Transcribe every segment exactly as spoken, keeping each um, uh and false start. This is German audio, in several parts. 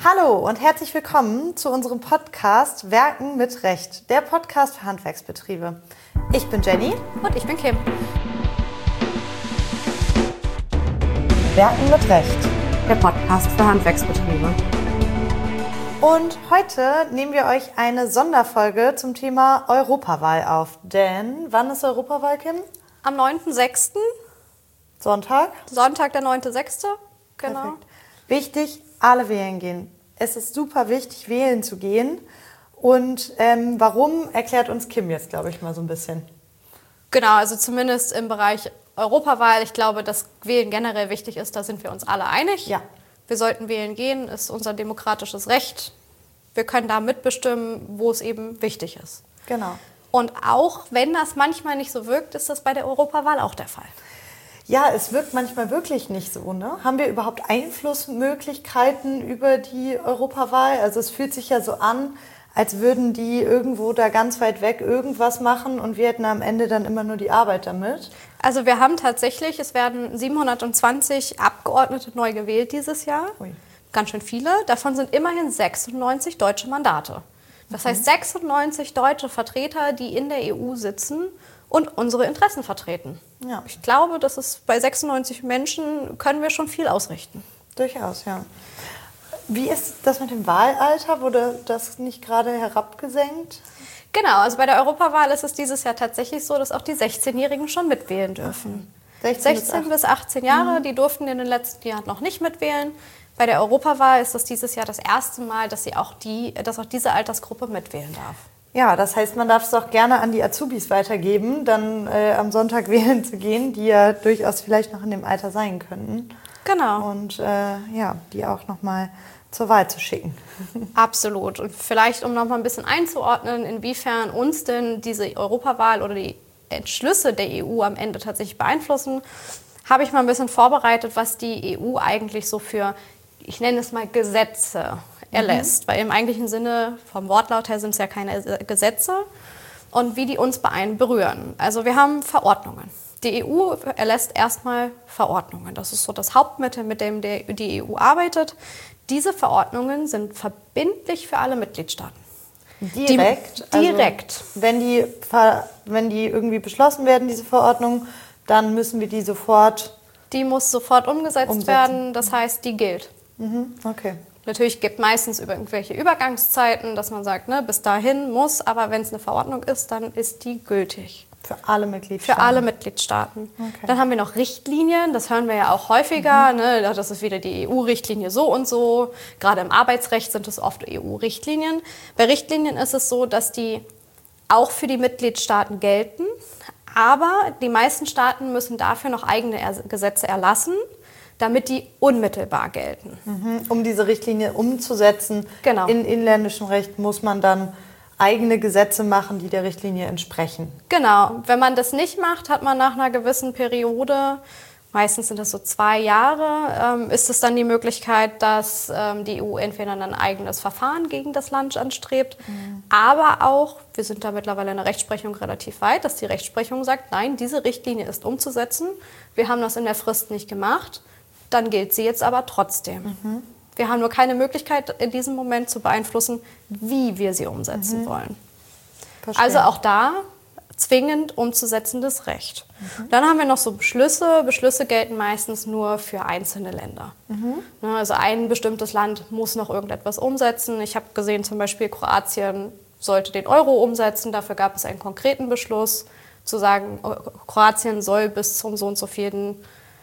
Hallo und herzlich willkommen zu unserem Podcast Werken mit Recht, der Podcast für Handwerksbetriebe. Ich bin Jenny. Und ich bin Kim. Werken mit Recht, der Podcast für Handwerksbetriebe. Und heute nehmen wir euch eine Sonderfolge zum Thema Europawahl auf. Denn wann ist Europawahl, Kim? Am neunten sechsten Sonntag? Sonntag, der neunte sechste Genau. Perfekt. Wichtig, alle wählen gehen. Es ist super wichtig, wählen zu gehen. Und ähm, warum, erklärt uns Kim jetzt, glaube ich, mal so ein bisschen. Genau, also zumindest im Bereich Europawahl. Ich glaube, dass Wählen generell wichtig ist, da sind wir uns alle einig. Ja. Wir sollten wählen gehen, ist unser demokratisches Recht. Wir können da mitbestimmen, wo es eben wichtig ist. Genau. Und auch wenn das manchmal nicht so wirkt, ist das bei der Europawahl auch der Fall. Ja, es wirkt manchmal wirklich nicht so, ne? Haben wir überhaupt Einflussmöglichkeiten über die Europawahl? Also es fühlt sich ja so an, als würden die irgendwo da ganz weit weg irgendwas machen und wir hätten am Ende dann immer nur die Arbeit damit. Also wir haben tatsächlich, es werden siebenhundertzwanzig Abgeordnete neu gewählt dieses Jahr. Ui. Ganz schön viele. Davon sind immerhin sechsundneunzig deutsche Mandate. Das heißt sechsundneunzig deutsche Vertreter, die in der E U sitzen und unsere Interessen vertreten. Ja. Ich glaube, das ist bei sechsundneunzig Menschen können wir schon viel ausrichten. Durchaus, ja. Wie ist das mit dem Wahlalter? Wurde das nicht gerade herabgesenkt? Genau, also bei der Europawahl ist es dieses Jahr tatsächlich so, dass auch die sechzehnjährigen schon mitwählen dürfen. sechzehn, sechzehn bis achtzehn Jahre, mhm. die durften in den letzten Jahren noch nicht mitwählen. Bei der Europawahl ist das dieses Jahr das erste Mal, dass, sie auch, die, dass auch diese Altersgruppe mitwählen darf. Ja, das heißt, man darf es auch gerne an die Azubis weitergeben, dann äh, am Sonntag wählen zu gehen, die ja durchaus vielleicht noch in dem Alter sein könnten. Genau. Und äh, ja, die auch nochmal zur Wahl zu schicken. Absolut. Und vielleicht, um nochmal ein bisschen einzuordnen, inwiefern uns denn diese Europawahl oder die Entschlüsse der E U am Ende tatsächlich beeinflussen, habe ich mal ein bisschen vorbereitet, was die E U eigentlich so für, ich nenne es mal Gesetze erlässt. Mhm. Weil im eigentlichen Sinne, vom Wortlaut her sind es ja keine Gesetze und wie die uns beein berühren. Also wir haben Verordnungen. Die E U erlässt erstmal Verordnungen. Das ist so das Hauptmittel, mit dem die E U arbeitet. Diese Verordnungen sind verbindlich für alle Mitgliedstaaten. Direkt? Die, direkt. Also, wenn die, wenn die irgendwie beschlossen werden, diese Verordnung, dann müssen wir die sofort... Die muss sofort umgesetzt umsetzen. werden, das heißt, die gilt. Mhm, okay. Natürlich gibt meistens über irgendwelche Übergangszeiten, dass man sagt, ne, bis dahin muss, aber wenn es eine Verordnung ist, dann ist die gültig. Für alle Mitgliedstaaten? Für alle Mitgliedstaaten. Okay. Dann haben wir noch Richtlinien, das hören wir ja auch häufiger. Mhm. Ne, das ist wieder die E U-Richtlinie so und so. Gerade im Arbeitsrecht sind es oft E U-Richtlinien. Bei Richtlinien ist es so, dass die auch für die Mitgliedstaaten gelten, aber die meisten Staaten müssen dafür noch eigene Gesetze erlassen, damit die unmittelbar gelten. Mhm. Um diese Richtlinie umzusetzen, genau. in inländischem Recht muss man dann eigene Gesetze machen, die der Richtlinie entsprechen. Genau. Wenn man das nicht macht, hat man nach einer gewissen Periode, meistens sind das so zwei Jahre, ähm, ist es dann die Möglichkeit, dass ähm, die E U entweder ein eigenes Verfahren gegen das Land anstrebt, mhm. aber auch, wir sind da mittlerweile in der Rechtsprechung relativ weit, dass die Rechtsprechung sagt, nein, diese Richtlinie ist umzusetzen, wir haben das in der Frist nicht gemacht, dann gilt sie jetzt aber trotzdem. Mhm. Wir haben nur keine Möglichkeit, in diesem Moment zu beeinflussen, wie wir sie umsetzen mhm. wollen. Verstehe. Also auch da zwingend umzusetzendes Recht. Mhm. Dann haben wir noch so Beschlüsse. Beschlüsse gelten meistens nur für einzelne Länder. Mhm. Also ein bestimmtes Land muss noch irgendetwas umsetzen. Ich habe gesehen, zum Beispiel Kroatien sollte den Euro umsetzen. Dafür gab es einen konkreten Beschluss, zu sagen, Kroatien soll bis zum so und so vielen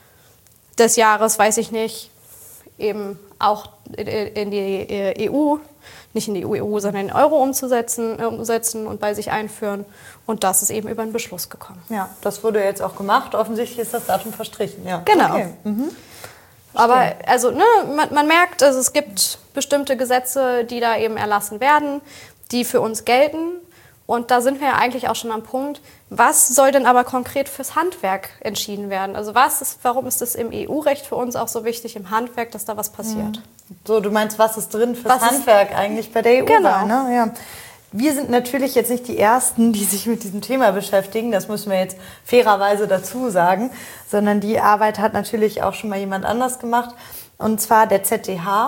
des Jahres, weiß ich nicht, eben auch in die E U, nicht in die E U, sondern in den Euro umzusetzen, umsetzen und bei sich einführen. Und das ist eben über einen Beschluss gekommen. Ja, das wurde jetzt auch gemacht. Offensichtlich ist das Datum verstrichen. Ja. Genau. Okay. Mhm. Aber also, ne, man, man merkt, also es gibt bestimmte Gesetze, die da eben erlassen werden, die für uns gelten. Und da sind wir ja eigentlich auch schon am Punkt, was soll denn aber konkret fürs Handwerk entschieden werden? Also was ist, warum ist es im E U-Recht für uns auch so wichtig, im Handwerk, dass da was passiert? So, du meinst, was ist drin fürs was Handwerk ist, eigentlich bei der E U-Wahl? Genau. Ne? Ja. Wir sind natürlich jetzt nicht die Ersten, die sich mit diesem Thema beschäftigen, das müssen wir jetzt fairerweise dazu sagen, sondern die Arbeit hat natürlich auch schon mal jemand anders gemacht, und zwar der Z D H.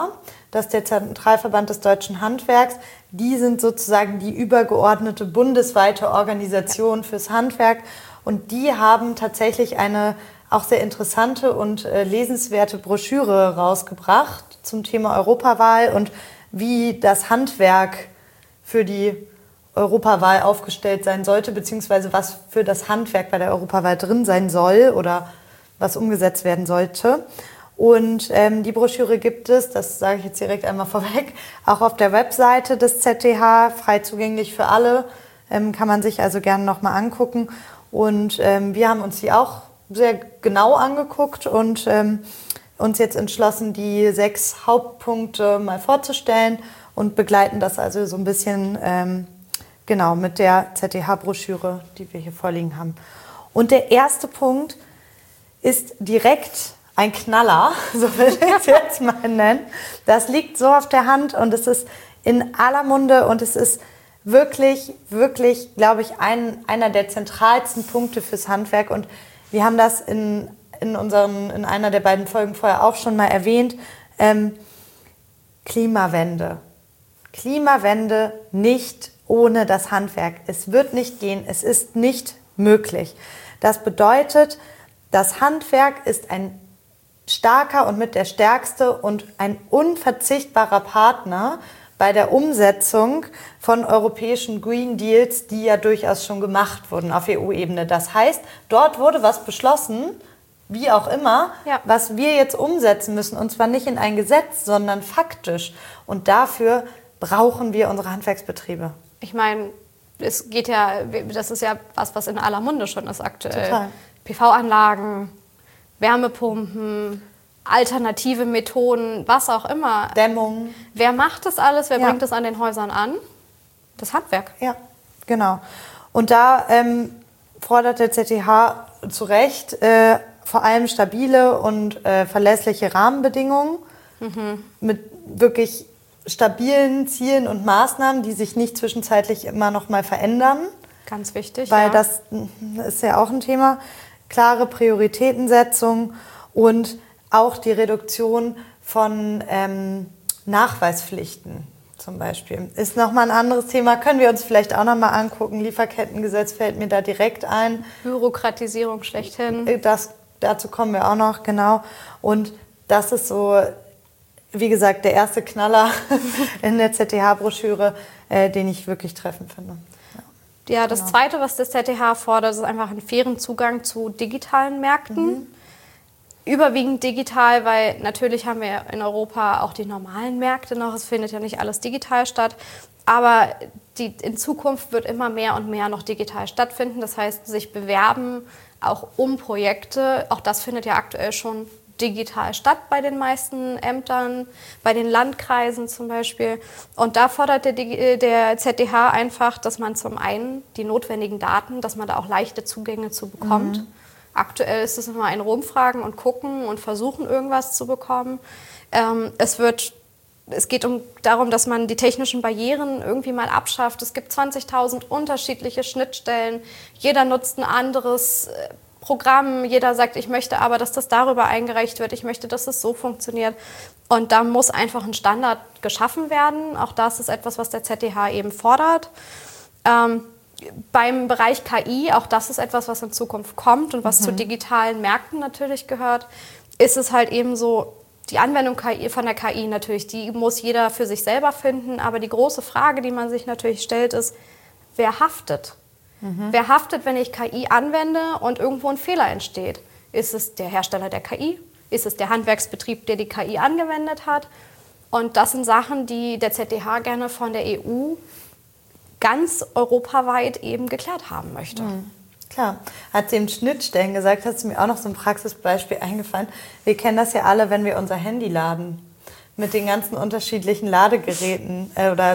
Das ist der Zentralverband des deutschen Handwerks. Die sind sozusagen die übergeordnete bundesweite Organisation fürs Handwerk. Und die haben tatsächlich eine auch sehr interessante und äh, lesenswerte Broschüre rausgebracht zum Thema Europawahl und wie das Handwerk für die Europawahl aufgestellt sein sollte, beziehungsweise was für das Handwerk bei der Europawahl drin sein soll oder was umgesetzt werden sollte. Und ähm, die Broschüre gibt es, das sage ich jetzt direkt einmal vorweg, auch auf der Webseite des Z T H, frei zugänglich für alle, ähm, kann man sich also gerne nochmal angucken. Und ähm, wir haben uns die auch sehr genau angeguckt und ähm, uns jetzt entschlossen, die sechs Hauptpunkte mal vorzustellen und begleiten das also so ein bisschen ähm, genau mit der Z T H-Broschüre, die wir hier vorliegen haben. Und der erste Punkt ist direkt ein Knaller, so will ich es jetzt mal nennen. Das liegt so auf der Hand und es ist in aller Munde und es ist wirklich, wirklich, glaube ich, ein, einer der zentralsten Punkte fürs Handwerk. Und wir haben das in, in, unseren, in einer der beiden Folgen vorher auch schon mal erwähnt. Ähm, Klimawende. Klimawende nicht ohne das Handwerk. Es wird nicht gehen, es ist nicht möglich. Das bedeutet, das Handwerk ist ein starker und mit der stärkste und ein unverzichtbarer Partner bei der Umsetzung von europäischen Green Deals, die ja durchaus schon gemacht wurden auf E U-Ebene. Das heißt, dort wurde was beschlossen, wie auch immer, ja, was wir jetzt umsetzen müssen. Und zwar nicht in ein Gesetz, sondern faktisch. Und dafür brauchen wir unsere Handwerksbetriebe. Ich meine, es geht ja, das ist ja was, was in aller Munde schon ist aktuell. Total. P V-Anlagen, Wärmepumpen, alternative Methoden, was auch immer. Dämmung. Wer macht das alles? Wer ja. bringt das an den Häusern an? Das Handwerk. Ja, genau. Und da ähm, fordert der Z T H zu Recht äh, vor allem stabile und äh, verlässliche Rahmenbedingungen mhm. mit wirklich stabilen Zielen und Maßnahmen, die sich nicht zwischenzeitlich immer noch mal verändern. Ganz wichtig, Weil ja. das ist ja auch ein Thema. Klare Prioritätensetzung und auch die Reduktion von ähm, Nachweispflichten zum Beispiel. Ist nochmal ein anderes Thema, können wir uns vielleicht auch nochmal angucken. Lieferkettengesetz fällt mir da direkt ein. Bürokratisierung schlechthin. Das, dazu kommen wir auch noch, genau. Und das ist so, wie gesagt, der erste Knaller in der Z T H-Broschüre, äh, den ich wirklich treffend finde. Ja, das genau. Zweite, was das Z T H fordert, ist einfach einen fairen Zugang zu digitalen Märkten. Mhm. Überwiegend digital, weil natürlich haben wir in Europa auch die normalen Märkte noch. Es findet ja nicht alles digital statt. Aber die, in Zukunft wird immer mehr und mehr noch digital stattfinden. Das heißt, sich bewerben auch um Projekte. Auch das findet ja aktuell schon digital statt bei den meisten Ämtern, bei den Landkreisen zum Beispiel. Und da fordert der, der Z D H einfach, dass man zum einen die notwendigen Daten, dass man da auch leichte Zugänge zu bekommt. Mhm. Aktuell ist es immer ein Rumfragen und gucken und versuchen, irgendwas zu bekommen. Ähm, es wird, es geht um, darum, dass man die technischen Barrieren irgendwie mal abschafft. Es gibt zwanzigtausend unterschiedliche Schnittstellen. Jeder nutzt ein anderes äh, Programm. Jeder sagt, ich möchte aber, dass das darüber eingereicht wird. Ich möchte, dass es so funktioniert. Und da muss einfach ein Standard geschaffen werden. Auch das ist etwas, was der Z D H eben fordert. Ähm, beim Bereich K I, auch das ist etwas, was in Zukunft kommt und was mhm. zu digitalen Märkten natürlich gehört, ist es halt eben so, die Anwendung K I, von der K I natürlich, die muss jeder für sich selber finden. Aber die große Frage, die man sich natürlich stellt, ist, wer haftet? Mhm. Wer haftet, wenn ich K I anwende und irgendwo ein Fehler entsteht? Ist es der Hersteller der K I? Ist es der Handwerksbetrieb, der die K I angewendet hat? Und das sind Sachen, die der Z D H gerne von der E U ganz europaweit eben geklärt haben möchte. Mhm. Klar, hat sie im Schnittstellen gesagt, hat sie mir auch noch so ein Praxisbeispiel eingefallen. Wir kennen das ja alle, wenn wir unser Handy laden. Mit den ganzen unterschiedlichen Ladegeräten äh, oder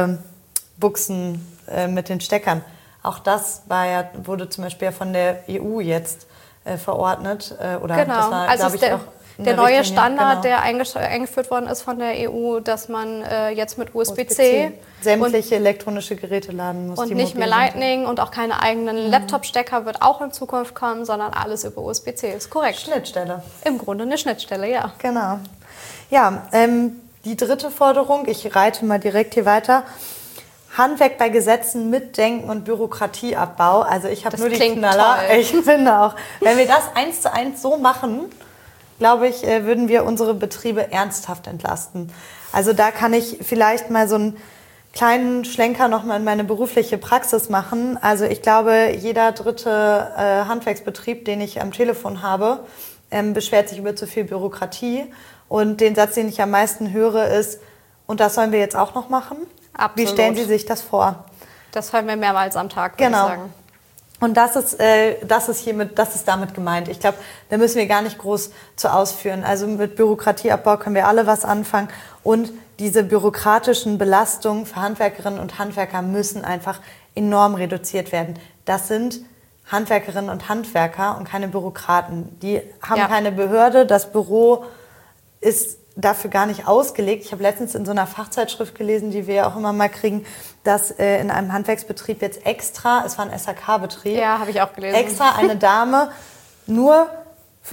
Ladebuchsen äh, mit den Steckern. Auch das war ja, wurde zum Beispiel ja von der E U jetzt äh, verordnet. Äh, oder genau, das war, also ich, der, auch der neue Richtlinie, Standard, genau. der eingeführt worden ist von der E U, dass man äh, jetzt mit U S B C sämtliche elektronische Geräte laden muss. Und nicht mehr Lightning und auch keine eigenen mhm. Laptop-Stecker wird auch in Zukunft kommen, sondern alles über U S B C. Ist korrekt. Schnittstelle. Im Grunde eine Schnittstelle, ja. Genau. Ja, ähm, die dritte Forderung, ich reite mal direkt hier weiter, Handwerk bei Gesetzen mitdenken und Bürokratieabbau. Also ich habe nur die Knaller. Toll. Ich finde auch, wenn wir das eins zu eins so machen, glaube ich, würden wir unsere Betriebe ernsthaft entlasten. Also da kann ich vielleicht mal so einen kleinen Schlenker nochmal in meine berufliche Praxis machen. Also ich glaube, jeder dritte äh, Handwerksbetrieb, den ich am Telefon habe, ähm, beschwert sich über zu viel Bürokratie. Und den Satz, den ich am meisten höre, ist, und das sollen wir jetzt auch noch machen? Absolut. Wie stellen Sie sich das vor? Das hören wir mehrmals am Tag, würde genau. ich sagen. Und das ist, äh, das ist hiermit, das ist damit gemeint. Ich glaube, da müssen wir gar nicht groß zu ausführen. Also mit Bürokratieabbau können wir alle was anfangen. Und diese bürokratischen Belastungen für Handwerkerinnen und Handwerker müssen einfach enorm reduziert werden. Das sind Handwerkerinnen und Handwerker und keine Bürokraten. Die haben ja. keine Behörde. Das Büro ist dafür gar nicht ausgelegt. Ich habe letztens in so einer Fachzeitschrift gelesen, die wir ja auch immer mal kriegen, dass äh, in einem Handwerksbetrieb jetzt extra, es war ein S H K-Betrieb, ja, habe ich auch gelesen, extra eine Dame nur für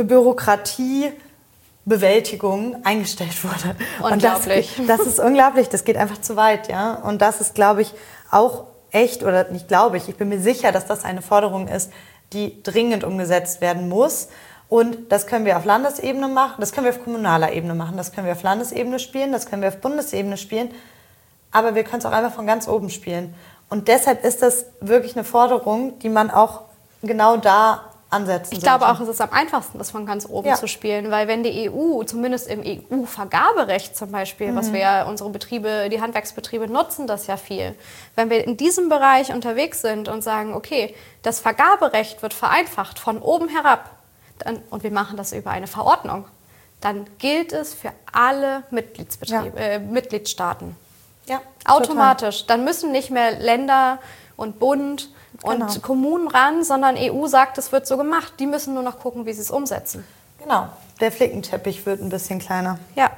Bürokratiebewältigung eingestellt wurde. Unglaublich. Und das, das ist unglaublich, das geht einfach zu weit. Ja? Und das ist, glaube ich, auch echt, oder nicht glaube ich, ich bin mir sicher, dass das eine Forderung ist, die dringend umgesetzt werden muss. Und das können wir auf Landesebene machen, das können wir auf kommunaler Ebene machen, das können wir auf Landesebene spielen, das können wir auf Bundesebene spielen, aber wir können es auch einfach von ganz oben spielen. Und deshalb ist das wirklich eine Forderung, die man auch genau da ansetzen sollte. Ich glaube auch, es ist am einfachsten, das von ganz oben ja. zu spielen, weil wenn die E U, zumindest im E U-Vergaberecht zum Beispiel, mhm. was wir ja, unsere Betriebe, die Handwerksbetriebe nutzen das ja viel, wenn wir in diesem Bereich unterwegs sind und sagen, okay, das Vergaberecht wird vereinfacht von oben herab, dann, und wir machen das über eine Verordnung, dann gilt es für alle Mitgliedsbetriebe, ja. äh, Mitgliedstaaten. Ja, automatisch. Total. Dann müssen nicht mehr Länder und Bund und genau. Kommunen ran, sondern E U sagt, es wird so gemacht. Die müssen nur noch gucken, wie sie es umsetzen. Genau, der Flickenteppich wird ein bisschen kleiner. Ja,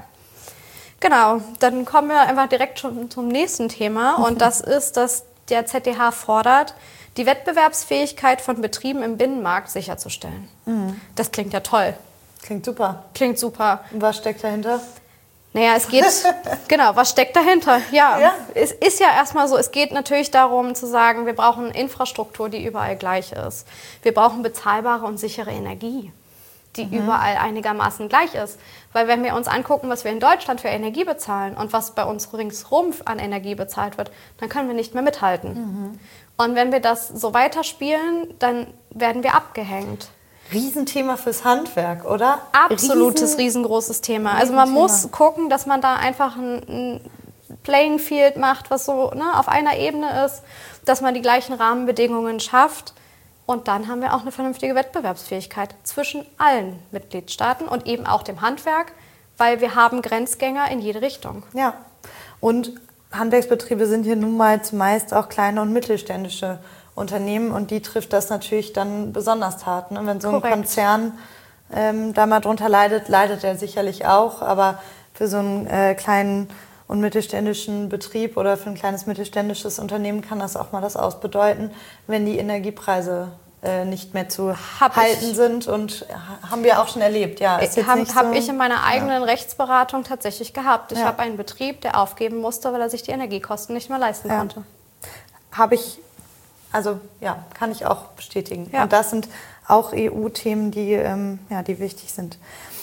genau. Dann kommen wir einfach direkt schon zum nächsten Thema. Und das ist, dass der Z D H fordert, die Wettbewerbsfähigkeit von Betrieben im Binnenmarkt sicherzustellen. Mhm. Das klingt ja toll. Klingt super. Klingt super. Und was steckt dahinter? Naja, es geht, genau, was steckt dahinter? Ja, ja, es ist ja erstmal so, es geht natürlich darum zu sagen, wir brauchen Infrastruktur, die überall gleich ist. Wir brauchen bezahlbare und sichere Energie, die mhm. überall einigermaßen gleich ist. Weil wenn wir uns angucken, was wir in Deutschland für Energie bezahlen und was bei uns ringsherum an Energie bezahlt wird, dann können wir nicht mehr mithalten. Mhm. Und wenn wir das so weiterspielen, dann werden wir abgehängt. Riesenthema fürs Handwerk, oder? Absolutes, Riesen, riesengroßes Thema. Also man muss gucken, dass man da einfach ein, ein Playing Field macht, was so ne, auf einer Ebene ist, dass man die gleichen Rahmenbedingungen schafft. Und dann haben wir auch eine vernünftige Wettbewerbsfähigkeit zwischen allen Mitgliedstaaten und eben auch dem Handwerk, weil wir haben Grenzgänger in jede Richtung. Ja, und Handwerksbetriebe sind hier nun mal zumeist auch kleine und mittelständische Unternehmen und die trifft das natürlich dann besonders hart. Ne? Wenn so ein Korrekt. Konzern ähm, da mal drunter leidet, leidet er sicherlich auch, aber für so einen äh, kleinen und mittelständischen Betrieb oder für ein kleines mittelständisches Unternehmen kann das auch mal das ausbedeuten, wenn die Energiepreise äh, nicht mehr zu hab halten ich, sind und haben wir auch schon erlebt. Ja, habe so, hab ich in meiner eigenen ja. Rechtsberatung tatsächlich gehabt. Ich ja. habe einen Betrieb, der aufgeben musste, weil er sich die Energiekosten nicht mehr leisten ja. konnte. Habe ich Also ja, kann ich auch bestätigen. Ja. Und das sind auch E U-Themen, die, ähm, ja, die wichtig sind.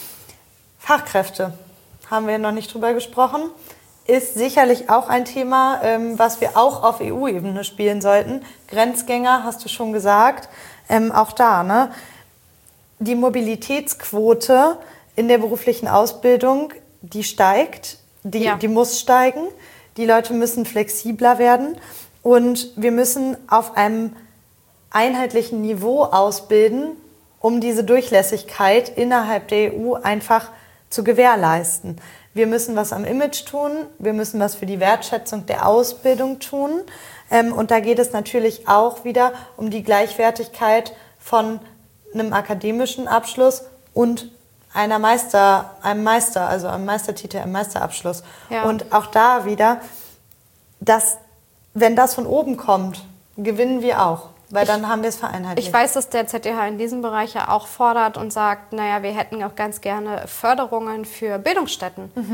Fachkräfte, haben wir noch nicht drüber gesprochen, ist sicherlich auch ein Thema, ähm, was wir auch auf E U-Ebene spielen sollten. Grenzgänger, hast du schon gesagt, ähm, auch da. Ne? Die Mobilitätsquote in der beruflichen Ausbildung, die steigt, die, ja. die muss steigen. Die Leute müssen flexibler werden. Und wir müssen auf einem einheitlichen Niveau ausbilden, um diese Durchlässigkeit innerhalb der E U einfach zu gewährleisten. Wir müssen was am Image tun, wir müssen was für die Wertschätzung der Ausbildung tun. Und da geht es natürlich auch wieder um die Gleichwertigkeit von einem akademischen Abschluss und einer Meister, einem Meister, also einem Meistertitel, einem Meisterabschluss. Ja. Und auch da wieder, dass wenn das von oben kommt, gewinnen wir auch, weil ich, dann haben wir es vereinheitlicht. Ich weiß, dass der Z D H in diesem Bereich ja auch fordert und sagt, naja, wir hätten auch ganz gerne Förderungen für Bildungsstätten. Mhm.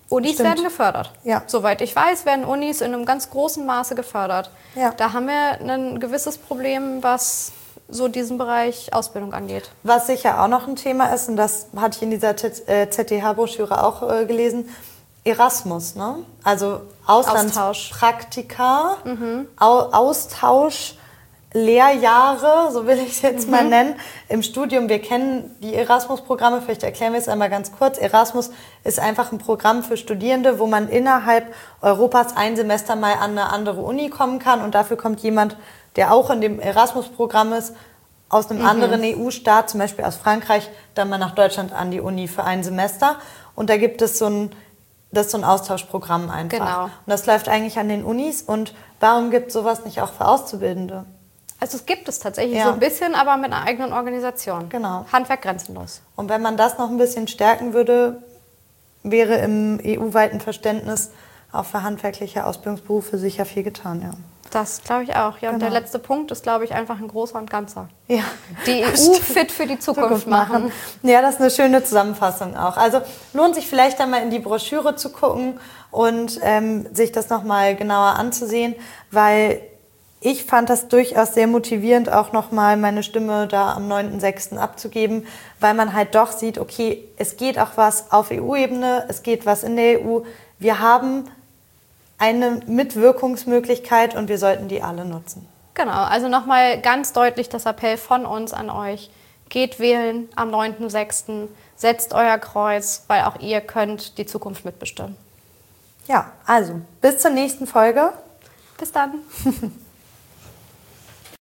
Unis Stimmt. werden gefördert. Ja. Soweit ich weiß, werden Unis in einem ganz großen Maße gefördert. Ja. Da haben wir ein gewisses Problem, was so diesen Bereich Ausbildung angeht. Was sicher auch noch ein Thema ist, und das hatte ich in dieser Z T H-Broschüre auch äh, gelesen, Erasmus, ne? Also Auslandspraktika, mhm. Au- Austausch, Lehrjahre, so will ich es jetzt mhm. mal nennen, im Studium. Wir kennen die Erasmus-Programme, vielleicht erklären wir es einmal ganz kurz. Erasmus ist einfach ein Programm für Studierende, wo man innerhalb Europas ein Semester mal an eine andere Uni kommen kann und dafür kommt jemand, der auch in dem Erasmus-Programm ist, aus einem mhm. anderen E U-Staat, zum Beispiel aus Frankreich, dann mal nach Deutschland an die Uni für ein Semester. Und da gibt es so ein, das ist so ein Austauschprogramm einfach. Genau. Und das läuft eigentlich an den Unis. Und warum gibt es sowas nicht auch für Auszubildende? Also es gibt es tatsächlich Ja. so ein bisschen, aber mit einer eigenen Organisation. Genau. Handwerk grenzenlos. Und wenn man das noch ein bisschen stärken würde, wäre im E U-weiten Verständnis auch für handwerkliche Ausbildungsberufe sicher viel getan, ja. Das glaube ich auch. Ja, und Genau. der letzte Punkt ist, glaube ich, einfach ein großer und ganzer. Ja. Die E U fit für die Zukunft, Zukunft machen. machen. Ja, das ist eine schöne Zusammenfassung auch. Also lohnt sich vielleicht einmal in die Broschüre zu gucken und ähm, sich das nochmal genauer anzusehen, weil ich fand das durchaus sehr motivierend, auch nochmal meine Stimme da am neunten sechsten abzugeben, weil man halt doch sieht, okay, es geht auch was auf E U-Ebene, es geht was in der E U. Wir haben eine Mitwirkungsmöglichkeit und wir sollten die alle nutzen. Genau, also nochmal ganz deutlich das Appell von uns an euch. Geht wählen am neunten sechsten, setzt euer Kreuz, weil auch ihr könnt die Zukunft mitbestimmen. Ja, also bis zur nächsten Folge. Bis dann.